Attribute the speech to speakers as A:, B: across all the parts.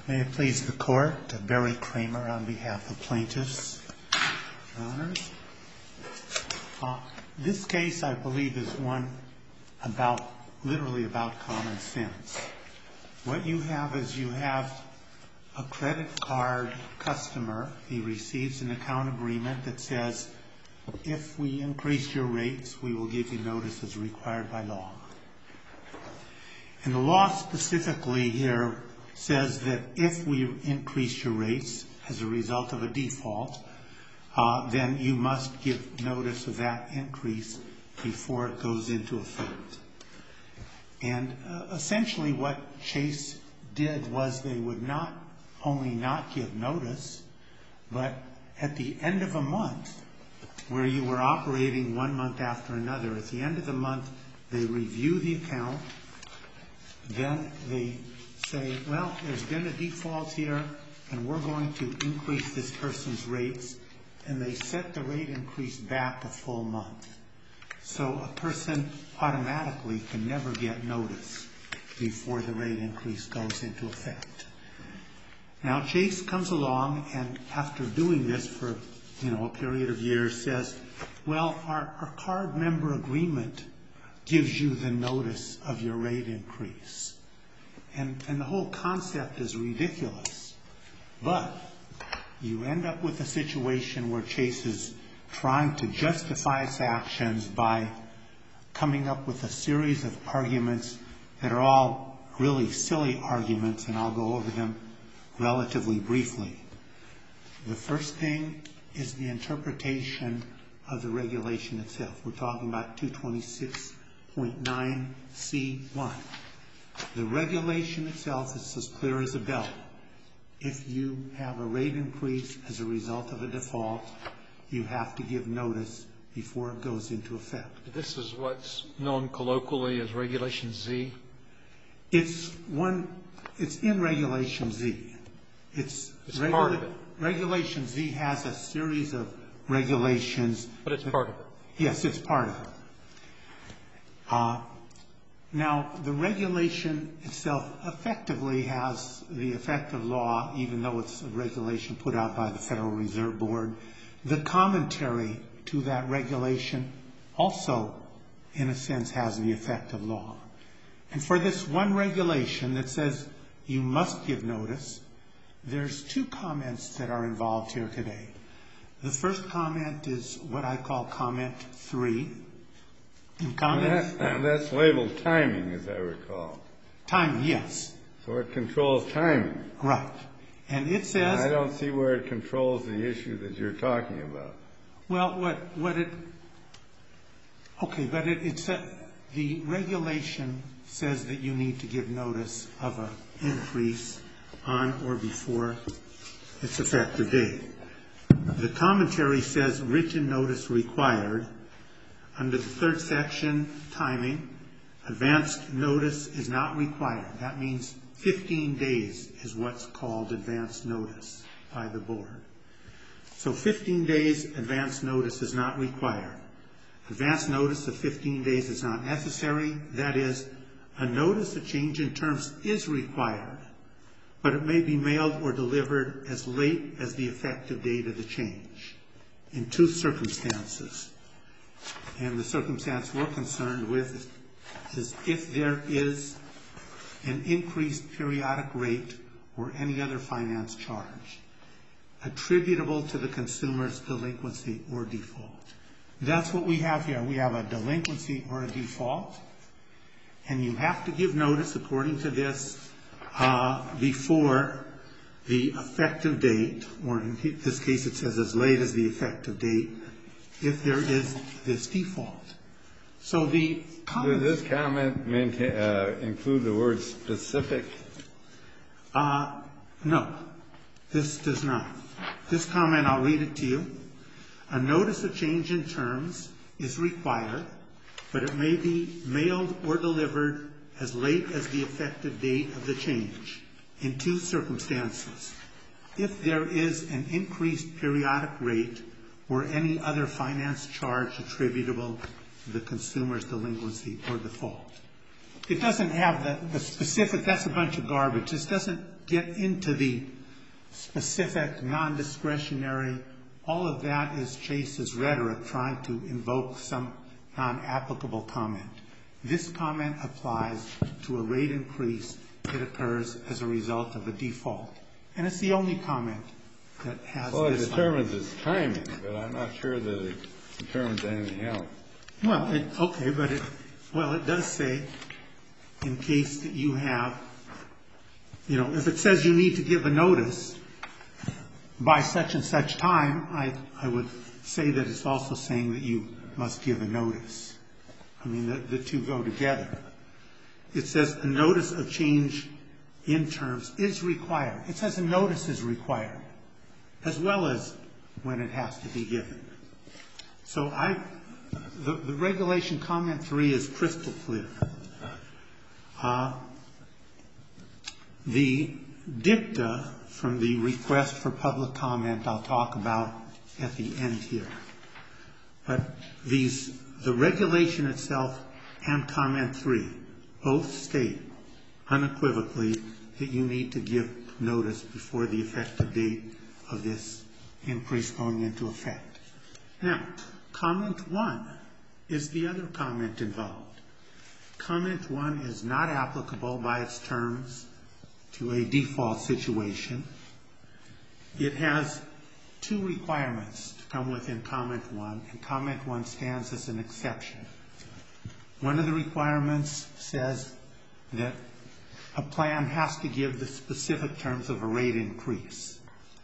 A: May it please the Court, Barry Kramer on behalf of plaintiffs. Your Honors. This case, I believe, is one literally about common sense. What you have is you have a credit card customer. He receives an account agreement that says, if we increase your rates, we will give you notice as required by law. And the law specifically here says that if we increase your rates as a result of a default, then you must give notice of that increase before it goes into effect. And essentially what Chase did was they would not only not give notice, but at the end of a month, where you were operating 1 month after another, at the end of the month, they review the account, then they say, well, there's been a default here, and we're going to increase this person's rates, and they set the rate increase back a full month. So a person automatically can never get notice before the rate increase goes into effect. Now Chase comes along and after doing this for a period of years says, well, our card member agreement gives you the notice of your rate increase. And the whole concept is ridiculous. But you end up with a situation where Chase is trying to justify its actions by coming up with a series of arguments that are all really silly arguments, and I'll go over them relatively briefly. The first thing is the interpretation of the regulation itself. We're talking about 226.9C1. The regulation itself is as clear as a bell. If you have a rate increase as a result of a default, you have to give notice before it goes into effect.
B: This is what's known colloquially as Regulation Z?
A: It's in Regulation Z. It's
B: part of it.
A: Regulation Z has a series of regulations.
B: But it's part of it.
A: Yes, it's part of it. Now, the regulation itself effectively has the effect of law, even though it's a regulation put out by the Federal Reserve Board. The commentary to that regulation also, in a sense, has the effect of law. And for this one regulation that says you must give notice, there's two comments that are involved here today. The first comment is what I call comment 3.
C: That's labeled timing, as I recall.
A: Timing, yes.
C: So it controls timing.
A: Right. And it says...
C: I don't see where it controls the issue that you're talking about.
A: Well, the regulation says that you need to give notice of an increase on or before its effective date. The commentary says written notice required. Under the third section, timing, advanced notice is not required. That means 15 days is what's called advanced notice by the board. So 15 days advanced notice is not required. Advanced notice of 15 days is not necessary. That is, a notice of change in terms is required, but it may be mailed or delivered as late as the effective date of the change in two circumstances. And the circumstance we're concerned with is if there is an increased periodic rate or any other finance charge attributable to the consumer's delinquency or default. That's what we have here. We have a delinquency or a default, and you have to give notice according to this before the effective date, or in this case it says as late as the effective date, if there is this default. So the comment...
C: Does this comment include the word specific?
A: No, this does not. This comment, I'll read it to you. A notice of change in terms is required, but it may be mailed or delivered as late as the effective date of the change in two circumstances. If there is an increased periodic rate or any other finance charge attributable to the consumer's delinquency or default. It doesn't have the specific, that's a bunch of garbage. This doesn't get into the specific, non-discretionary. All of that is Chase's rhetoric trying to invoke some non-applicable comment. This comment applies to a rate increase that occurs as a result of a default. And it's the only comment that has
C: Well, it
A: this
C: determines its timing, but I'm not sure that it determines anything else.
A: Well, it does say, in case that you have, if it says you need to give a notice by such and such time, I would say that it's also saying that you must give a notice. I mean, the two go together. It says a notice of change in terms is required. It says a notice is required, as well as when it has to be given. So the regulation comment 3 is crystal clear. The dicta from the request for public comment I'll talk about at the end here. But the regulation itself and comment 3 both state unequivocally that you need to give notice before the effective date of this increase going into effect. Now, comment 1 is the other comment involved. Comment 1 is not applicable by its terms to a default situation. It has 2 requirements to come within comment 1, and comment 1 stands as an exception. One of the requirements says that a plan has to give the specific terms of a rate increase.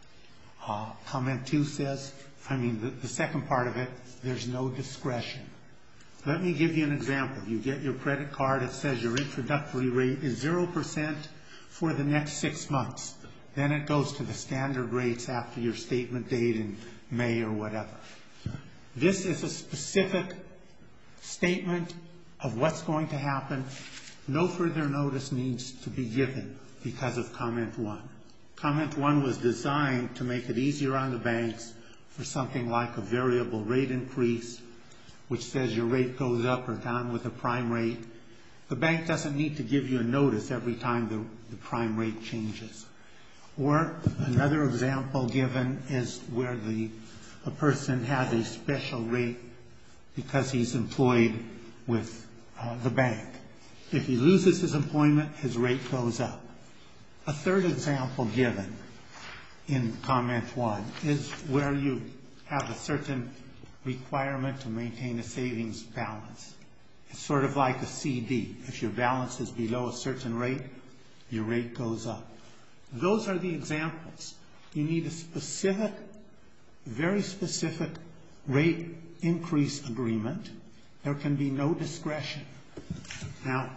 A: Comment 2 says, the second part of it, there's no discretion. Let me give you an example. You get your credit card, it says your introductory rate is 0% for the next 6 months. Then it goes to the standard rates after your statement date in May or whatever. This is a specific statement of what's going to happen. No further notice needs to be given because of comment 1. Comment 1 was designed to make it easier on the banks for something like a variable rate increase, which says your rate goes up or down with a prime rate. The bank doesn't need to give you a notice every time the prime rate changes. Or another example given is where a person has a special rate because he's employed with the bank. If he loses his employment, his rate goes up. A third example given in comment 1 is where you have a certain requirement to maintain a savings balance. It's sort of like a CD. If your balance is below a certain rate, your rate goes up. Those are the examples. You need a specific, very specific rate increase agreement. There can be no discretion. Now,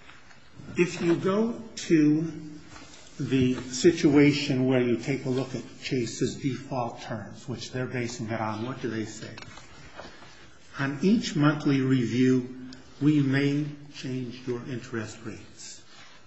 A: if you go to the situation where you take a look at Chase's default terms, which they're basing it on, what do they say? On each monthly review, we may change your interest rates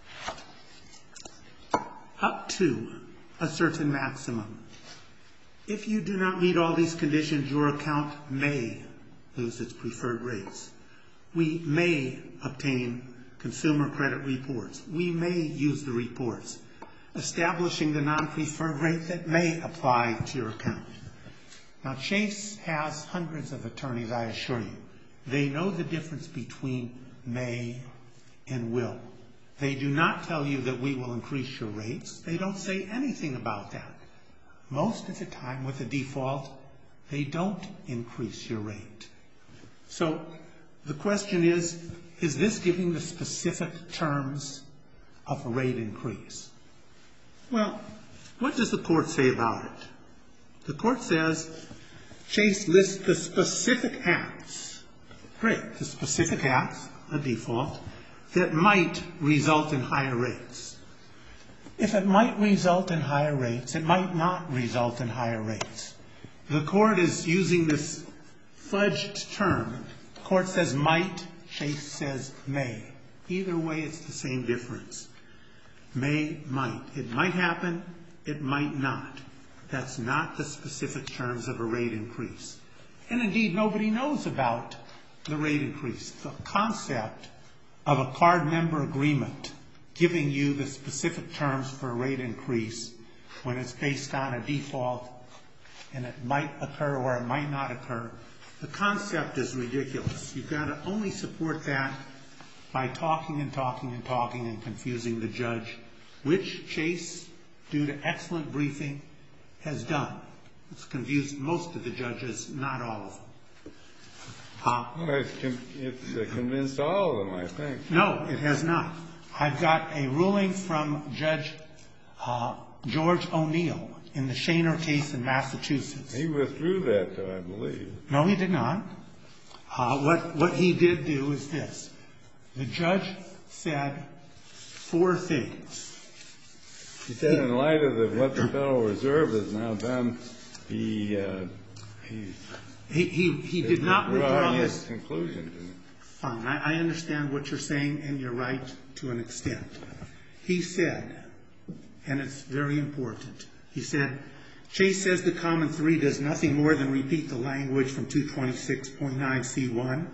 A: up to a certain maximum. If you do not meet all these conditions, your account may lose its preferred rates. We may obtain consumer credit reports. We may use the reports, establishing the non-preferred rate that may apply to your account. Now, Chase has hundreds of attorneys, I assure you. They know the difference between may and will. They do not tell you that we will increase your rates. They don't say anything about that. Most of the time with a default, they don't increase your rate. So the question is this giving the specific terms of a rate increase? Well, what does the court say about it? The court says Chase lists the specific acts. Great. The specific acts, a default, that might result in higher rates. If it might result in higher rates, it might not result in higher rates. The court is using this fudged term. The court says might, Chase says may. Either way, it's the same difference. May, might. It might happen, it might not. That's not the specific terms of a rate increase. And indeed, nobody knows about the rate increase. The concept of a card member agreement giving you the specific terms for a rate increase when it's based on a default and it might occur or it might not occur. The concept is ridiculous. You've got to only support that by talking and talking and talking and confusing the judge, which Chase, due to excellent briefing, has done. It's confused most of the judges, not all of them.
C: Well, it's convinced all of them, I think.
A: No, it has not. I've got a ruling from Judge George O'Neill in the Shaner case in Massachusetts.
C: He withdrew that, though, I believe.
A: No, he did not. What he did do is this. The judge said 4 things.
C: He said in light of what the Federal Reserve has now done, he
A: did not withdraw
C: his conclusion.
A: Fine. I understand what you're saying, and you're right to an extent. He said, and it's very important, he said, Chase says the common 3 does nothing more than repeat the language from 226.9C1.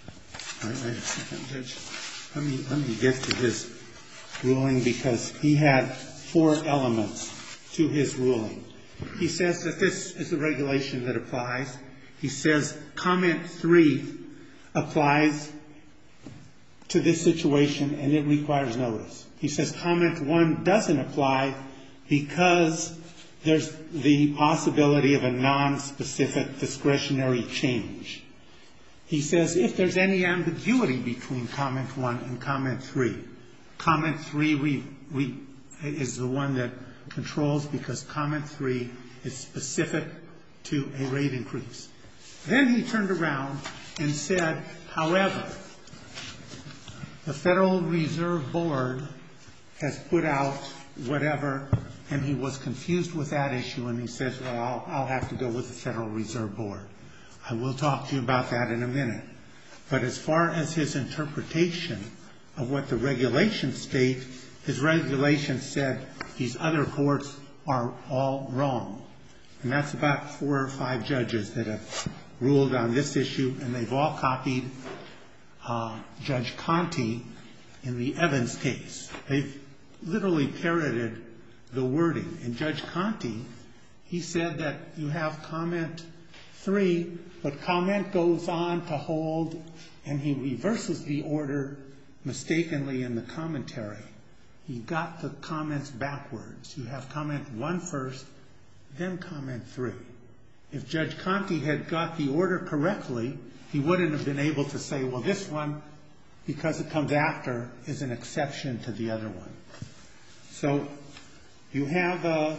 A: Let me get to his ruling because he had 4 elements to his ruling. He says that this is a regulation that applies. He says comment 3 applies to this situation and it requires notice. He says comment 1 doesn't apply because there's the possibility of a non-specific discretionary change. He says if there's any ambiguity between comment 1 and comment 3, comment 3 is the one that controls because comment 3 is specific to a rate increase. Then he turned around and said, however, the Federal Reserve Board has put out whatever, and he was confused with that issue, and he says, well, I'll have to go with the Federal Reserve Board. I will talk to you about that in a minute. But as far as his interpretation of what the regulations state, his regulations said these other courts are all wrong. And that's about 4 or 5 judges that have ruled on this issue, and they've all copied Judge Conte in the Evans case. They've literally parroted the wording. And Judge Conte, he said that you have comment 3, but comment goes on to hold, and he reverses the order mistakenly in the commentary. He got the comments backwards. You have comment 1 first, then comment 3. If Judge Conte had got the order correctly, he wouldn't have been able to say, well, this one, because it comes after, is an exception to the other one. So you have a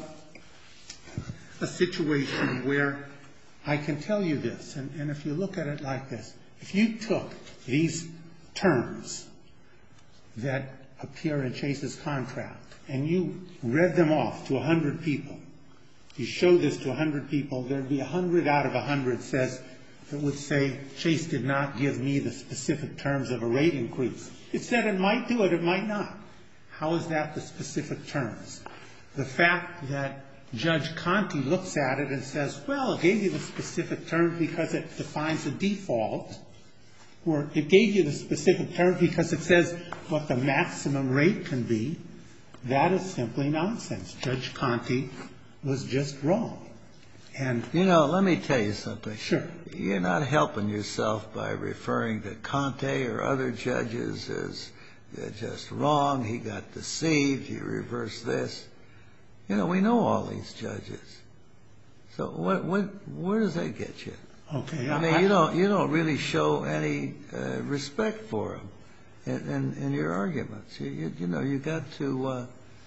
A: situation where I can tell you this, and if you look at it like this, if you took these terms that appear in Chase's contract and you read them off to 100 people, you show this to 100 people, there'd be 100 out of 100 that would say Chase did not give me the specific terms of a rate increase. It said it might do it, it might not. How is that the specific terms? The fact that Judge Conte looks at it and says, well, it gave you the specific terms because it defines a default, or it gave you the specific terms because it says what the maximum rate can be, that is simply nonsense. Judge Conte was just wrong. And
D: you know, let me tell you something.
A: Sure.
D: You're not helping yourself by referring to Conte or other judges as just wrong. He got deceived. He reversed this. You know, we know all these judges. So where does that get you?
A: Okay.
D: I mean, you don't really show any respect for them in your arguments. You know, you got to.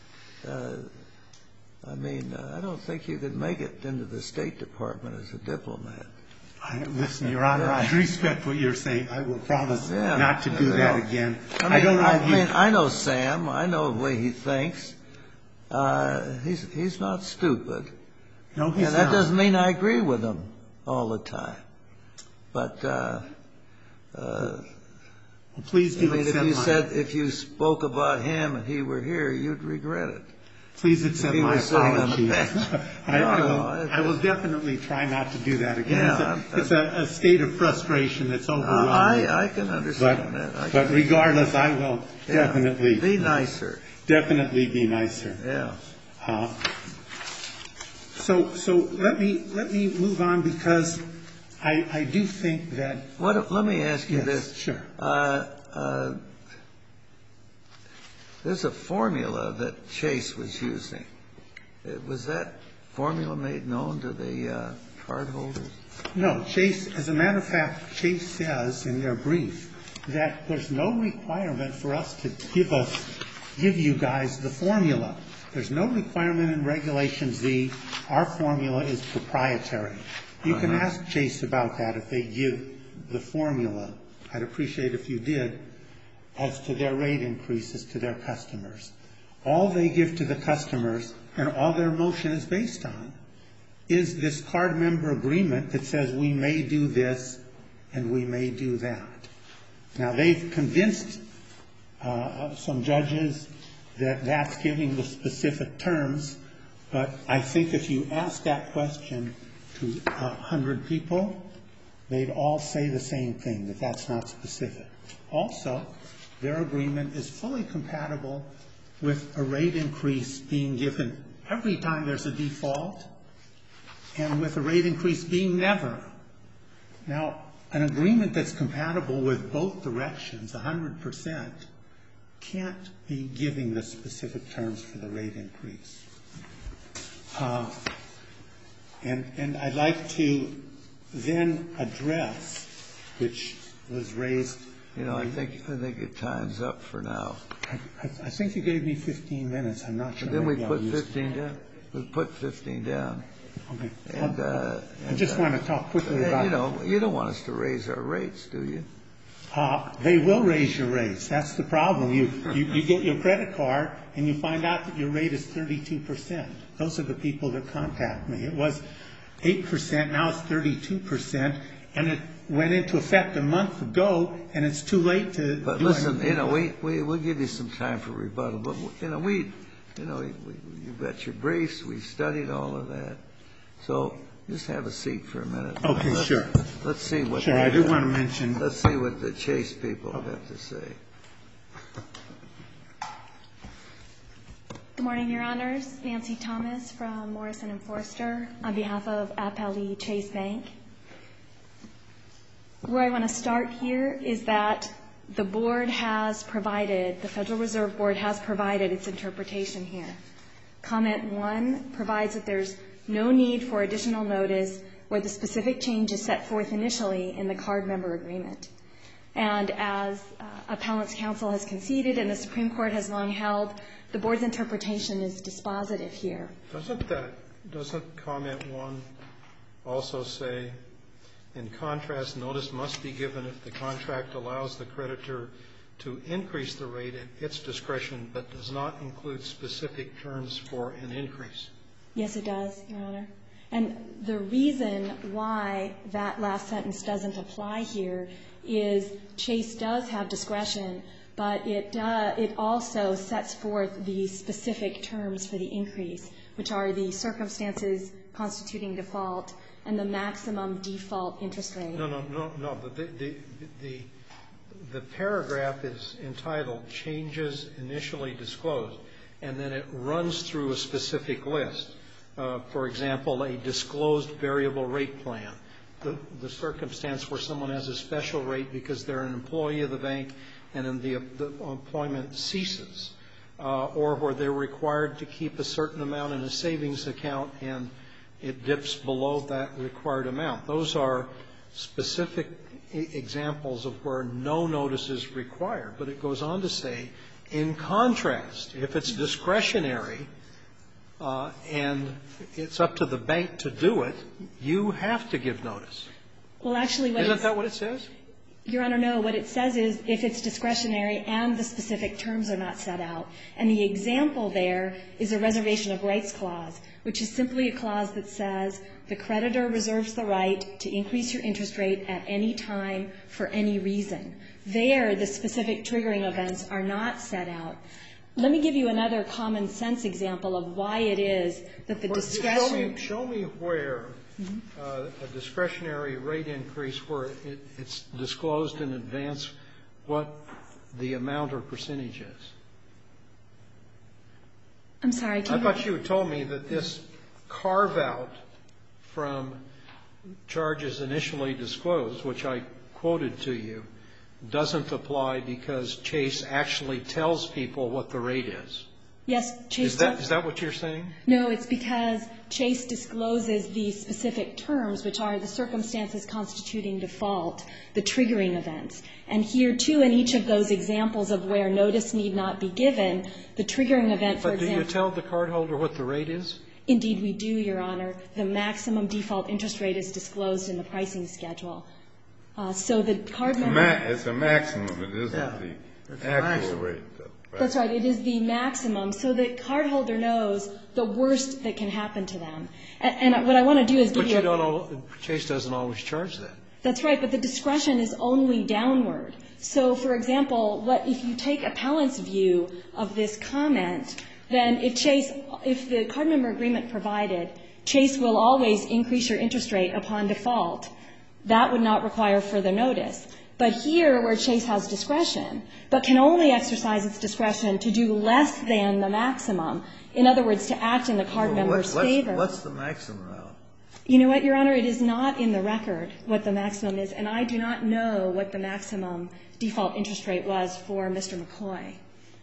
D: I mean, I don't think you could make it into the State Department as a diplomat.
A: Listen, Your Honor, I respect what you're saying. I will promise not to do that again.
D: I know Sam. I know the way he thinks. He's not stupid.
A: No, he's not.
D: And that doesn't mean I agree with him all the time. But
A: please do accept
D: if you spoke about him and he were here, you'd regret it.
A: Please accept my apology.
D: I
A: will definitely try not to do that again. It's a state of frustration that's overwhelming.
D: I can understand that.
A: But regardless, I will definitely.
D: Be nicer.
A: definitely be nicer.
D: Yeah.
A: So let me move on, because I do think that.
D: Let me ask you
A: Yes,
D: this.
A: sure.
D: There's a formula that Chase was using. Was that formula made known to the cardholders?
A: No, Chase, as a matter of fact, Chase says in their brief that there's no requirement for us to give you guys the formula. There's no requirement in Regulation Z. Our formula is proprietary. You can ask Chase about that if they give the formula. I'd appreciate if you did, as to their rate increases to their customers. All they give to the customers and all their motion is based on is this card member agreement that says we may do this and we may do that. Now, they've convinced some judges that that's giving the specific terms, but I think if you ask that question to 100 people, they'd all say the same thing, that that's not specific. Also, their agreement is fully compatible with a rate increase being given every time there's a default, and with a rate increase being never. Now, an agreement that's compatible with both directions, 100%, can't be giving the specific terms for the rate increase. And I'd like to then address, which was raised.
D: You know, I think your time's up for now.
A: I think you gave me 15 minutes. I'm not sure.
D: Then we put 15 down. We put 15 down.
A: Okay.
D: And,
A: I just want to talk quickly about.
D: You don't want us to raise our rates, do you?
A: They will raise your rates. That's the problem. You get your credit card and you find out that your rate is 32%. Those are the people that contact me. It was 8%. Now it's 32%, and it went into effect a month ago, and it's too late to.
D: But listen, we'll give you some time for rebuttal. But you've got your briefs. We've studied all of that. So just have a seat for a minute.
A: Okay, sure.
D: Let's see what.
A: Sure, I do want to mention.
D: Let's see what the Chase people have to say.
E: Good morning, Your Honors. Nancy Thomas from Morrison & Forster on behalf of Appellee Chase Bank. Where I want to start here is that the board has provided, the Federal Reserve Board has provided its interpretation here. Comment 1 provides that there's no need for additional notice where the specific change is set forth initially in the card member agreement. And as Appellant's counsel has conceded and the Supreme Court has long held, the board's interpretation is dispositive here.
B: Doesn't comment 1 also say, in contrast, notice must be given if the contract allows the creditor to increase the rate at its discretion, but does not include specific terms for an increase?
E: Yes, it does, Your Honor. And the reason why that last sentence doesn't apply here is Chase does have discretion, but it also sets forth the specific terms for the increase, which are the circumstances constituting default and the maximum default interest rate.
B: No. The paragraph is entitled Changes Initially Disclosed, and then it runs through a specific list. For example, a disclosed variable rate plan, the circumstance where someone has a special rate because they're an employee of the bank and then the employment ceases, or where they're required to keep a certain amount in a savings account and it dips below that required amount. Those are specific examples of where no notice is required. But it goes on to say, in contrast, if it's discretionary and it's up to the bank to do it, you have to give notice.
E: Well, actually,
B: isn't that what it says?
E: Your Honor, no. What it says is if it's discretionary and the specific terms are not set out. And the example there is a reservation of rights clause, which is simply a clause that says the creditor reserves the right to increase your interest rate at any time for any reason. There, the specific triggering events are not set out. Let me give you another common sense example of why it is that the discretion.
B: Show me where a discretionary rate increase where it's disclosed in advance what the amount or percentage is.
E: I'm sorry.
B: I thought you had told me that this carve-out from charges initially disclosed, which I quoted to you, doesn't apply because Chase actually tells people what the rate is.
E: Yes, Chase.
B: Is that what you're saying?
E: No, it's because Chase discloses the specific terms, which are the circumstances constituting default, the triggering events. And here, too, in each of those examples of where notice need not be given, the triggering event, for example.
B: But do you tell the cardholder what the rate is?
E: Indeed, we do, Your Honor. The maximum default interest rate is disclosed in the pricing schedule. So the card member.
C: It's a maximum. It isn't the actual rate, though. Right?
E: That's right. It is the maximum. So the cardholder knows the worst that can happen to them. And what I want to do is give you.
B: But Chase doesn't always charge that. That's
E: right. But the discretion is only downward. So, for example, if you take appellant's view of this comment, then if the card member agreement provided, Chase will always increase your interest rate upon default. That would not require further notice. But here, where Chase has discretion, but can only exercise its discretion to do less than the maximum, in other words, to act in the card member's favor.
D: What's the maximum now?
E: You know what, Your Honor? It is not in the record what the maximum is, and I do not know what the maximum default interest rate was for Mr. McCoy.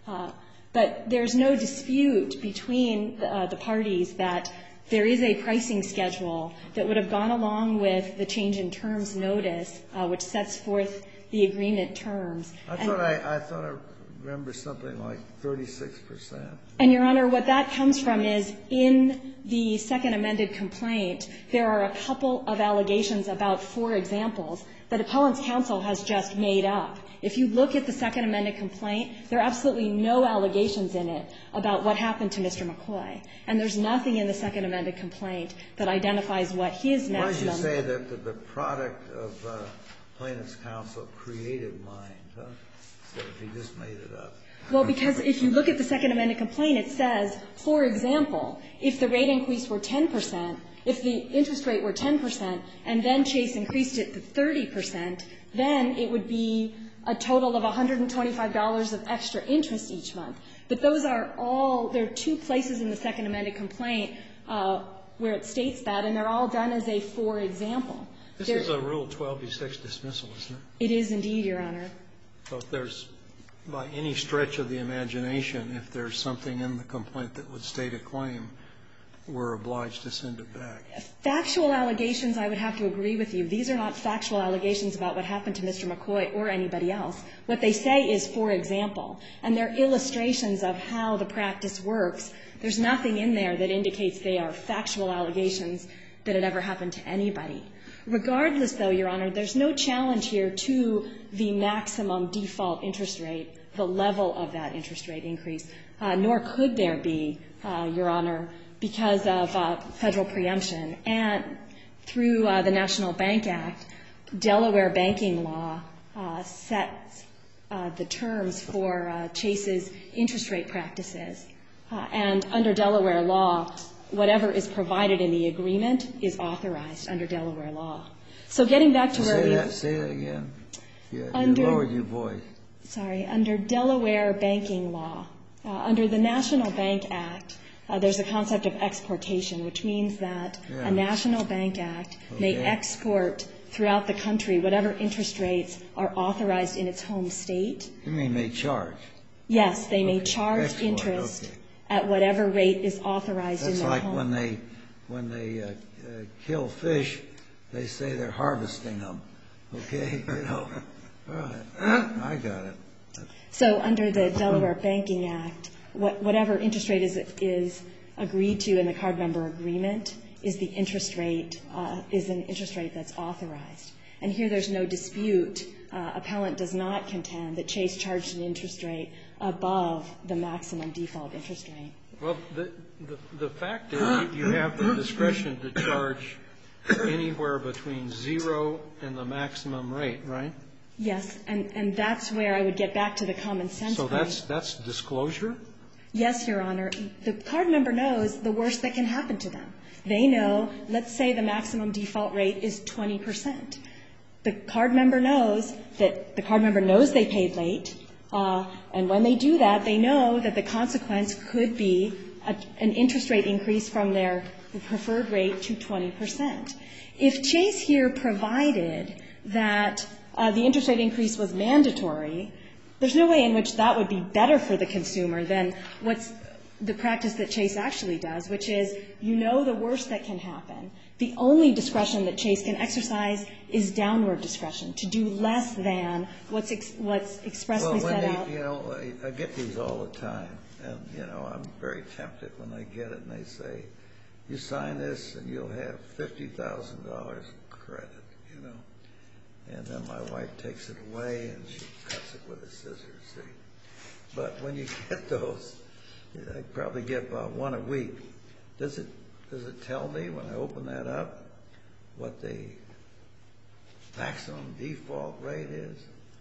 E: But there's no dispute between the parties that there is a pricing schedule that would have gone along with the change in terms notice, which sets forth the agreement terms.
D: I thought I remember something like 36%.
E: And, Your Honor, what that comes from is in the second amended complaint, there are a couple of allegations about 4 examples that appellant's counsel has just made up. If you look at the second amended complaint, there are absolutely no allegations in it about what happened to Mr. McCoy. And there's nothing in the second amended complaint that identifies what his maximum.
D: Why did you say that the product of plaintiff's counsel created mind, huh? So if he just made it up.
E: Well, because if you look at the second amended complaint, it says, for example, if the rate increase were 10%, if the interest rate were 10%, and then Chase increased it to 30%, then it would be a total of $125 of extra interest each month. But those are all, there are 2 places in the second amended complaint where it states that, and they're all done as a for example.
B: This is a Rule 12b6 dismissal, isn't it?
E: It is indeed, Your Honor.
B: So if there's, by any stretch of the imagination, if there's something in the complaint that would state a claim, we're obliged to send it back.
E: Factual allegations, I would have to agree with you. These are not factual allegations about what happened to Mr. McCoy or anybody else. What they say is, for example, and they're illustrations of how the practice works. There's nothing in there that indicates they are factual allegations that it ever happened to anybody. Regardless, though, Your Honor, there's no challenge here to the maximum default interest rate, the level of that interest rate increase, nor could there be, Your Honor, because of federal preemption. And through the National Bank Act, Delaware banking law sets the terms for Chase's interest rate practices. And under Delaware law, whatever is provided in the agreement is authorized under Delaware law. So getting back to where we...
D: Say that again. You lowered your voice.
E: Sorry. Under Delaware banking law, under the National Bank Act, there's a concept of exportation, which means that a National Bank Act may export throughout the country whatever interest rates are authorized in its home state.
D: You mean may charge?
E: Yes, they may charge interest at whatever rate is authorized in their home.
D: That's like when they kill fish, they say they're harvesting them. Okay? You know. All right. I got it.
E: So under the Delaware Banking Act, whatever interest rate is agreed to in the card member agreement is the interest rate, is an interest rate that's authorized. And here there's no dispute. Appellant does not contend that Chase charged an interest rate above the maximum default interest rate.
B: Well, the fact is you have the discretion to charge anywhere between 0 and the maximum rate, right?
E: Yes, and that's where I would get back to the common sense point.
B: So that's disclosure?
E: Yes, Your Honor. The card member knows the worst that can happen to them. They know, let's say the maximum default rate is 20%. The card member knows that the card member knows they paid late, and when they do that, they know that the consequence could be an interest rate increase from their preferred rate to 20%. If Chase here provided that the interest rate increase was mandatory, there's no way in which that would be better for the consumer than what's the practice that Chase actually does, which is you know the worst that can happen. The only discretion that Chase can exercise is downward discretion, to do less than what's expressly set out.
D: I get these all the time, and, I'm very tempted when I get it, and they say, you sign this and you'll have $50,000 credit, And then my wife takes it away and she cuts it with a scissors, see. But when you get those, I probably get about one a week. Does it tell me when I open that up what the maximum default rate is?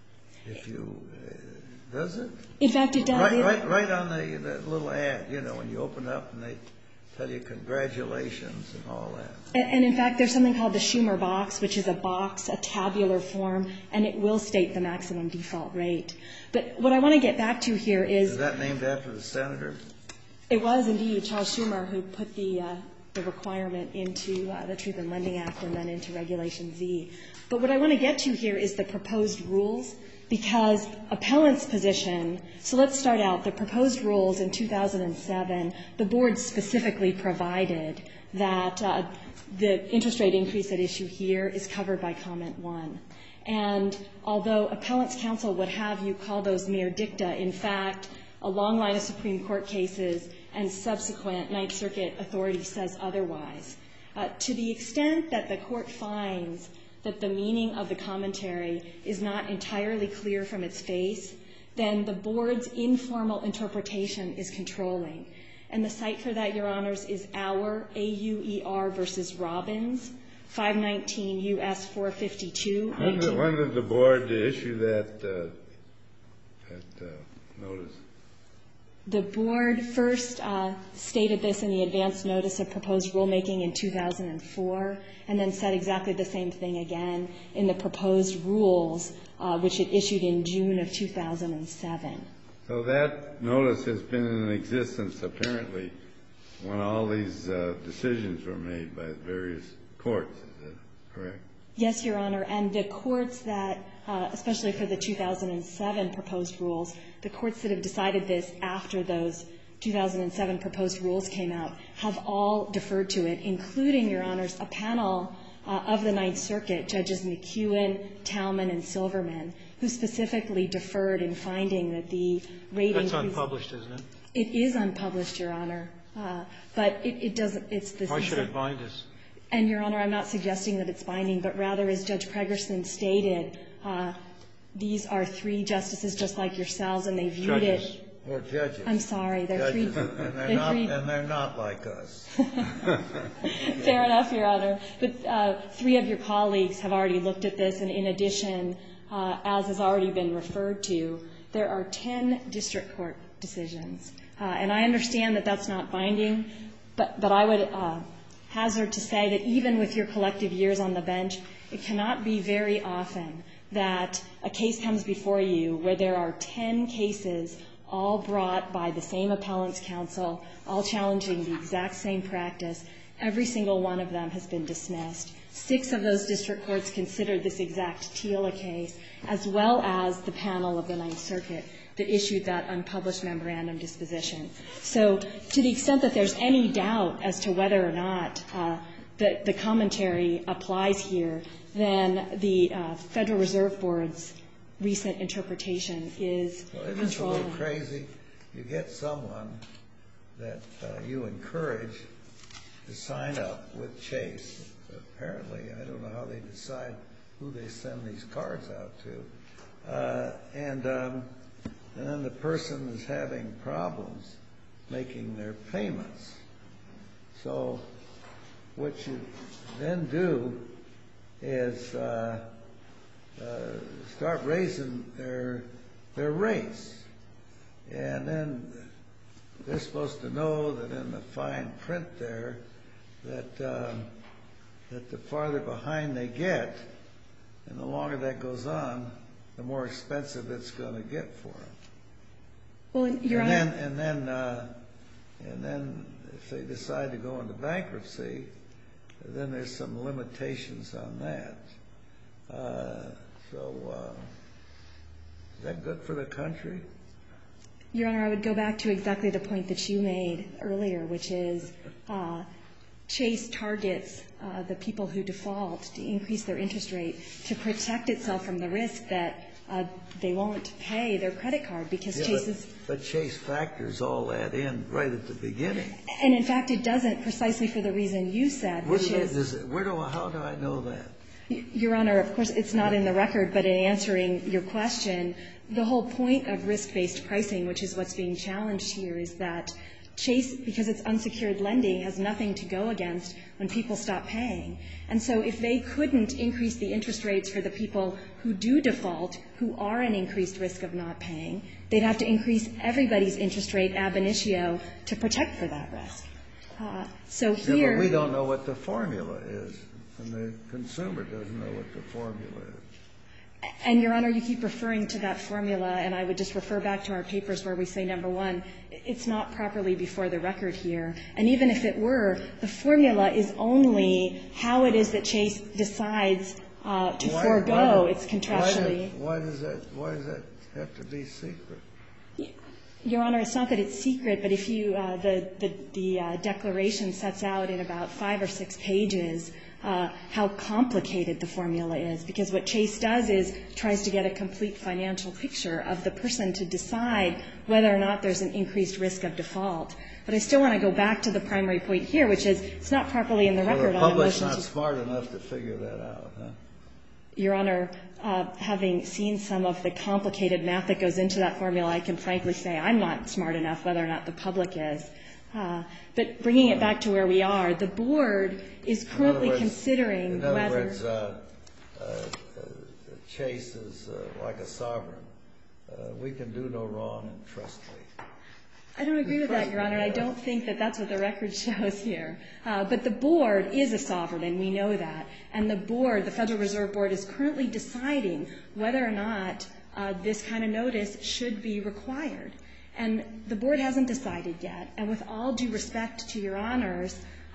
D: Does it?
E: In fact, it does.
D: Right on the little ad, when you open it up and they tell you congratulations and all that.
E: And in fact, there's something called the Schumer box, which is a box, a tabular form, and it will state the maximum default rate. But what I want to get back to here is...
D: Is that named after the senator?
E: It was indeed Charles Schumer who put the requirement into the Truth in Lending Act and then into Regulation Z. But what I want to get to here is the proposed rules, because appellant's position, so let's start out. The proposed rules in 2007, the board specifically provided that the interest rate increase at issue here is covered by Comment 1. And although appellant's counsel would have you call those mere dicta, in fact, a long line of Supreme Court cases and subsequent Ninth Circuit authority says otherwise. To the extent that the court finds that the meaning of the commentary is not entirely clear from its face, then the board's informal interpretation is controlling. And the site for that, Your Honors, is our AUER versus Robbins, 519 U.S. 452.
C: When did the board issue that notice?
E: The board first stated this in the advance notice of proposed rulemaking in 2004, and then said exactly the same thing again in the proposed rules, which it issued in June of 2007.
C: So that notice has been in existence, apparently, when all these decisions were made by various courts. Is that correct?
E: Yes, Your Honor. And the courts that, especially for the 2007 proposed rules, the courts that have decided this after those 2007 proposed rules came out have all deferred to it, including, Your Honors, a panel of the Ninth Circuit, Judges McEwen, Talman, and Silverman, who specifically deferred in finding that the rate increase...
B: That's unpublished, isn't it?
E: It is unpublished, Your Honor. But it doesn't...
B: Why should it bind us?
E: And, Your Honor, I'm not suggesting that it's binding, but rather, as Judge Pregerson stated, these are three justices just like yourselves, and they viewed it...
D: Or judges.
E: I'm sorry. They're
D: judges,
E: three...
D: and they're not like us.
E: Fair enough, Your Honor. But three of your colleagues have already looked at this, and in addition, as has already been referred to, there are 10 district court decisions. And I understand that that's not binding, but I would hazard to say that even with your collective years on the bench, it cannot be very often that a case comes before you where there are 10 cases all brought by the same appellant's counsel, all challenging the exact same practice. Every single one of them has been dismissed. 6 of those district courts considered this exact TILA case, as well as the panel of the Ninth Circuit that issued that unpublished memorandum disposition. So to the extent that there's any doubt as to whether or not the commentary applies here, then the Federal Reserve Board's recent interpretation is controlling.
D: Well, it's a little crazy. You get someone that you encourage to sign up with Chase. Apparently, I don't know how they decide who they send these cards out to. And then the person is having problems making their payments. So what you then do is start raising their rates. And then they're supposed to know that in the fine print there that the farther behind they get, and the longer that goes on, the more expensive it's going to get for them.
E: Well, Your Honor.
D: And then And then if they decide to go into bankruptcy, then there's some limitations on that. Is that good for the country?
E: Your Honor, I would go back to exactly the point that you made earlier, which is Chase targets the people who default to increase their interest rate to protect itself from the risk that they won't pay their credit card because Chase is...
D: But Chase factors all that in right at the beginning.
E: And in fact, it doesn't, precisely for the reason you said, which is...
D: How do I know that?
E: Your Honor, of course, it's not in the record, but in answering your question, the whole point of risk-based pricing, which is what's being challenged here, is that Chase, because it's unsecured lending, has nothing to go against when people stop paying. And so if they couldn't increase the interest rates for the people who do default, who are an increased risk of not paying, they'd have to increase everybody's interest rate ab initio to protect for that risk. So here...
D: But we don't know what the formula is, and the consumer doesn't know what the formula is.
E: And, Your Honor, you keep referring to that formula, and I would just refer back to our papers where we say, number one, it's not properly before the record here. And even if it were, the formula is only how it is that Chase decides to forego its contractually.
D: Why does that have to be secret?
E: Your Honor, it's not that it's secret, but if you the declaration sets out in about 5 or 6 pages how complicated the formula is, because what Chase does is tries to get a complete financial picture of the person to decide whether or not there's an increased risk of default. But I still want to go back to the primary point here, which is it's not properly in the record on the motion.
D: The public's not smart enough to figure that out, huh?
E: Your Honor, having seen some of the complicated math that goes into that formula, I can frankly say I'm not smart enough, whether or not the public is. But bringing it back to where we are, the board is currently considering whether...
D: In other words, Chase is like a sovereign. We can do no wrong and trust me.
E: I don't agree with that, Your Honor. I don't think that that's what the record shows here. But the board is a sovereign, and we know that. And the board, the Federal Reserve Board, is currently deciding whether or not this kind of notice should be required. And the board hasn't decided yet. And with all due respect to Your Honors,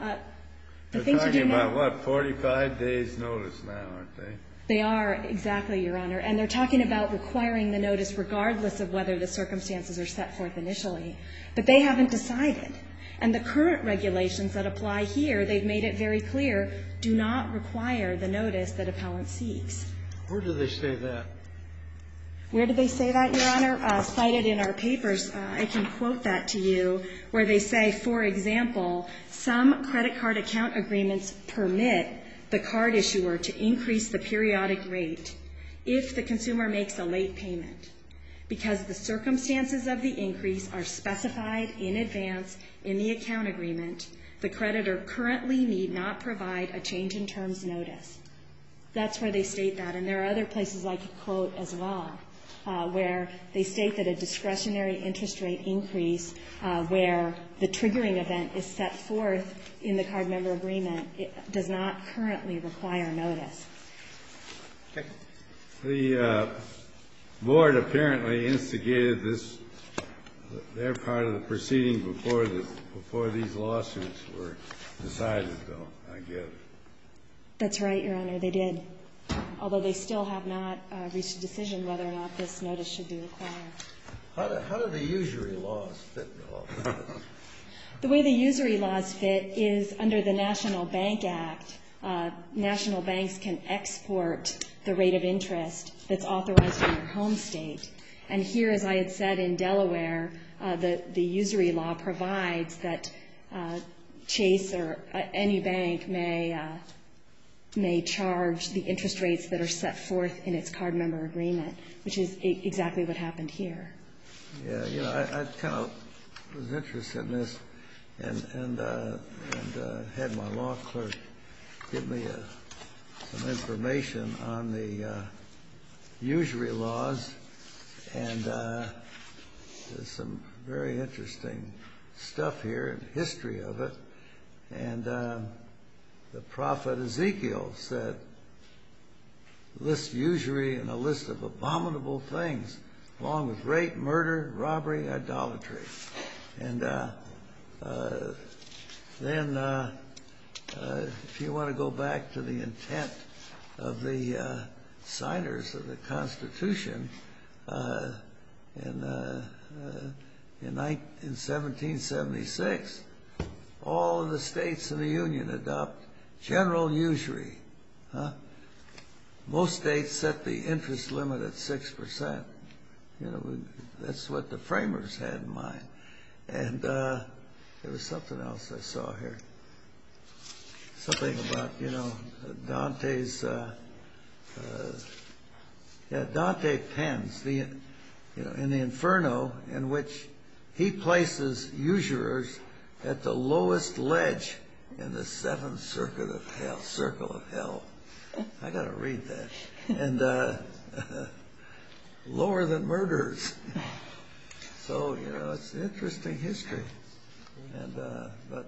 E: the thing to do now...
C: They're talking about, what, 45 days notice now, aren't they?
E: They are, exactly, Your Honor. And they're talking about requiring the notice regardless of whether the circumstances are set forth initially. But they haven't decided. And the current regulations that apply here, they've made it very clear, do not require the notice that appellant seeks.
B: Where do they say that?
E: Where do they say that, Your Honor? Cited in our papers, I can quote that to you, where they say, for example, some credit card account agreements permit the card issuer to increase the periodic rate if the consumer makes a late payment, because the circumstances of the increase are specified in advance in the account agreement. The creditor currently need not provide a change in terms notice. That's where they state that. And there are other places I could quote as well, where they state that a discretionary interest rate increase where the triggering event is set forth in the card member agreement, it does not currently require notice.
B: Okay.
C: The board apparently instigated this, their part of the proceeding before these lawsuits were decided, though, I guess.
E: That's right, Your Honor, they did. Although they still have not reached a decision whether or not this notice should be required.
D: How do the usury laws fit in all this?
E: The way the usury laws fit is under the National Bank Act. National banks can export the rate of interest that's authorized in their home state. And here, as I had said, in Delaware, the usury law provides that Chase or any bank may charge the interest rates that are set forth in its card member agreement, which is exactly what happened here.
D: Yeah, you know, I kind of was interested in this and had my law clerk give me some information on the usury laws, and there's some very interesting stuff here, and history of it. And the prophet Ezekiel said, list usury and a list of abominable things, along with rape, murder, robbery, idolatry. And then if you want to go back to the intent of the signers of the Constitution, in 1776, all of the states in the Union adopt general usury. Most states set the interest limit at 6%. That's what the framers had in mind. And there was something else I saw here. Something about, Dante's, Dante pens, in the Inferno, in which he places usurers at the lowest ledge in the seventh circle of hell. I got to read that. And lower than murderers. So, it's an interesting history. And but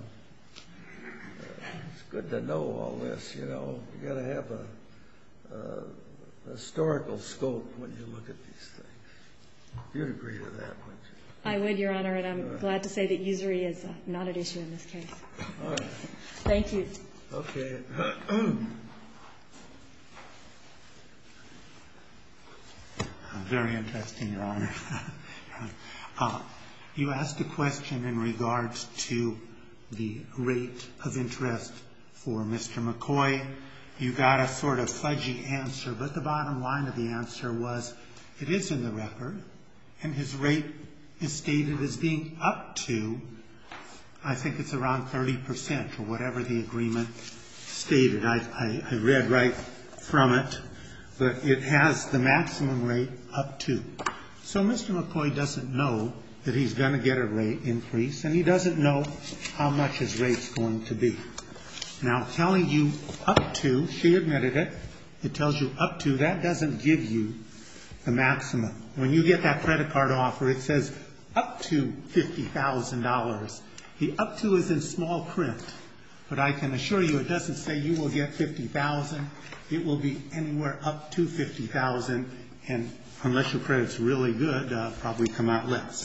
D: it's good to know all this. You got to have a historical scope when you look at these things. You'd agree to that, wouldn't you?
E: I would, Your Honor, and I'm glad to say that usury is not an issue in this case.
D: All right.
E: Thank you.
C: Okay.
A: Very interesting, Your Honor. You asked a question in regards to the rate of interest for Mr. McCoy. You got a sort of fudgy answer, but the bottom line of the answer was it is in the record, and his rate is stated as being up to, I think it's around 30% or whatever the agreement stated. I read right from it, but it has the maximum rate up to. So Mr. McCoy doesn't know that he's going to get a rate increase, and he doesn't know how much his rate's going to be. Now, telling you up to, she admitted it, it tells you up to, that doesn't give you the maximum. When you get that credit card offer, it says up to $50,000. The up to is in small print, but I can assure you it doesn't say you will get $50,000. It will be anywhere up to $50,000, and unless your credit's really good, probably come out less.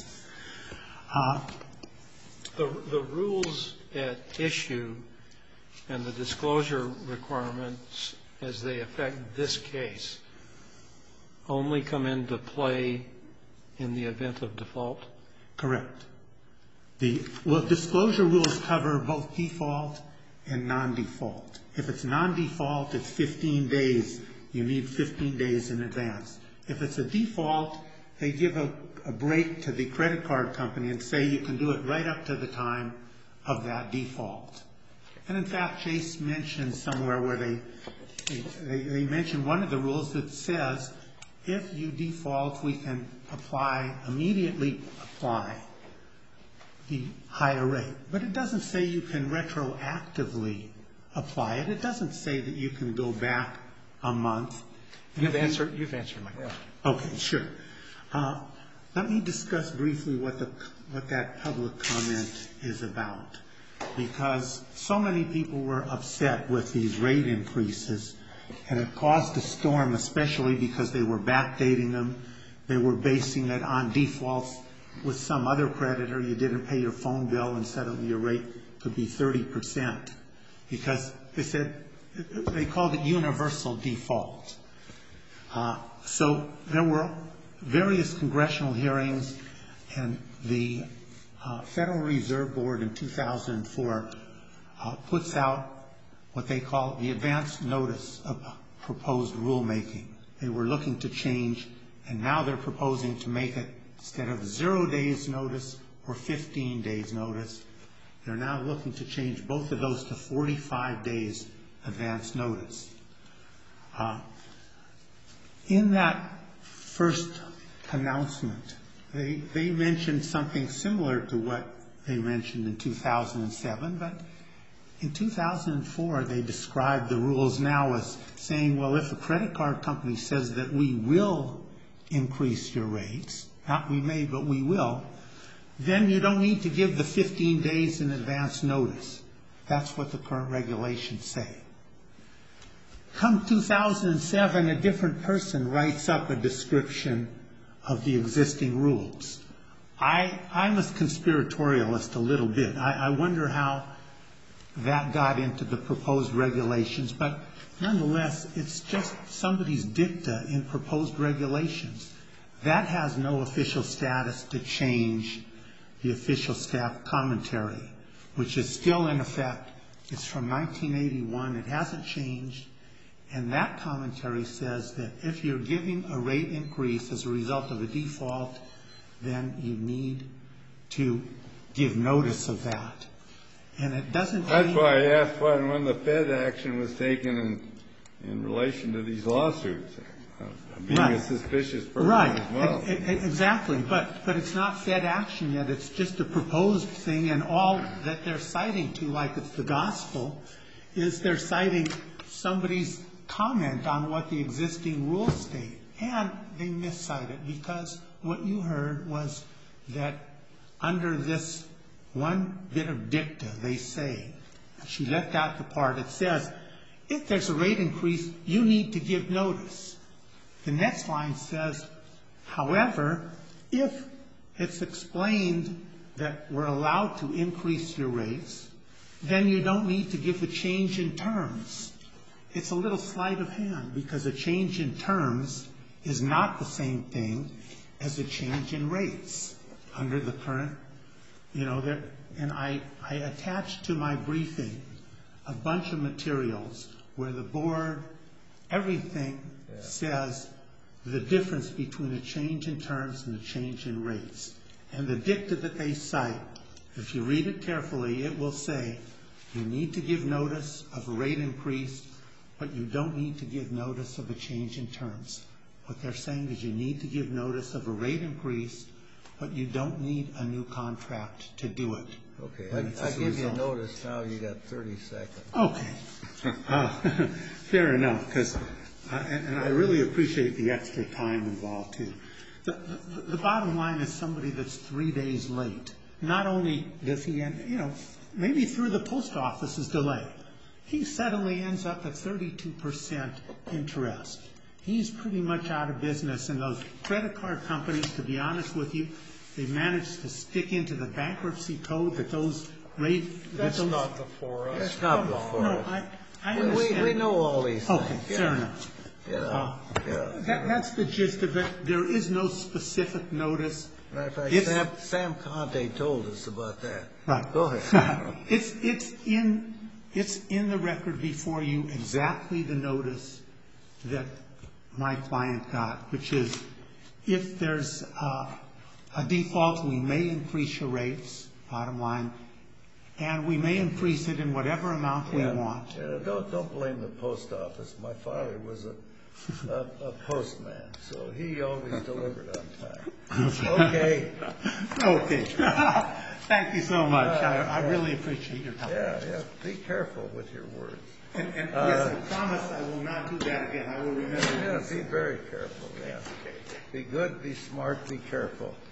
B: The rules at issue and the disclosure requirements as they affect this case only come into play in the event of default?
A: Correct. Disclosure rules cover both default and non-default. If it's non-default, it's 15 days. You need 15 days in advance. If it's a default, they give a break to the credit card company and say you can do it right up to the time of that default. And in fact, Chase mentioned somewhere where they mentioned one of the rules that says if you default, we can immediately apply the higher rate. But it doesn't say you can retroactively apply it. It doesn't say that you can go back a month.
B: You've answered my question.
A: Okay, sure. Let me discuss briefly what that public comment is about, because so many people were upset with these rate increases, and it caused a storm, especially because they were backdating them. They were basing it on defaults with some other creditor. You didn't pay your phone bill, and suddenly your rate could be 30%, because they called it universal default. So there were various congressional hearings, and the Federal Reserve Board in 2004 puts out what they call the advance notice of proposed rulemaking. They were looking to change, and now they're proposing to make it, instead of 0 days notice or 15 days notice, they're now looking to change both of those to 45 days advance notice. In that first announcement, they mentioned something similar to what they mentioned in 2007, but in 2004 they described the rules now as saying, well, if a credit card company says that we will increase your rates, not we may, but we will, then you don't need to give the 15 days in advance notice. That's what the current regulations say. Come 2007, a different person writes up a description of the existing rules. I'm a conspiratorialist a little bit. I wonder how that got into the proposed regulations, but nonetheless, it's just somebody's dicta in proposed regulations. That has no official status to change the official staff commentary, which is still in effect. It's from 1981. It hasn't changed. And that commentary says that if you're giving a rate increase as a result of a default, then you need to give notice of that. And it doesn't.
C: That's why I asked when the Fed action was taken in relation to these lawsuits. Being a suspicious person as well.
A: Exactly. But it's not Fed action yet. It's just a proposed thing, and all that they're citing to, like it's the gospel, is they're citing somebody's comment on what the existing rules state. And they miscite it because what you heard was that under this one bit of dicta, they say, she left out the part that says, if there's a rate increase, you need to give notice. The next line says, however, if it's explained that we're allowed to increase your rates, then you don't need to give a change in terms. It's a little sleight of hand because a change in terms is not the same thing as a change in rates under the current, and I attached to my briefing a bunch of materials where the board, everything says the difference between a change in terms and a change in rates. And the dicta that they cite, if you read it carefully, it will say you need to give notice of a rate increase, but you don't need to give notice of a change in terms. What they're saying is you need to give notice of a rate increase, but you don't need a new contract to do it.
D: Okay, I'll give you notice now. You got 30 seconds.
A: Okay. Fair enough, because and I really appreciate the extra time involved, too. The bottom line is somebody that's 3 days late. Not only does he end, maybe through the post office's delay, he suddenly ends up at 32% interest. He's pretty much out of business, and those credit card companies, to be honest with you, they managed to stick into the bankruptcy code that those rates.
B: That's not before us.
D: That's not before us.
A: No, I understand.
D: We know all these things.
A: Okay, fair enough. That's the gist of it. There is no specific notice.
D: Matter of fact, Sam Conte told us about that.
A: Right.
D: Go ahead.
A: It's in the record before you exactly the notice that my client got, which is if there's a default, we may increase your rates, bottom line, and we may increase it in whatever amount we want.
D: Yeah, don't blame the post office. My father was a postman, so he always delivered on time. Okay.
A: Okay. Thank you so much. I really appreciate your time.
D: Yeah. Be careful with your words.
A: And yes, I promise I will not do that again. I will remember.
D: Yeah, be very careful. Yeah. Be good, be smart, be careful.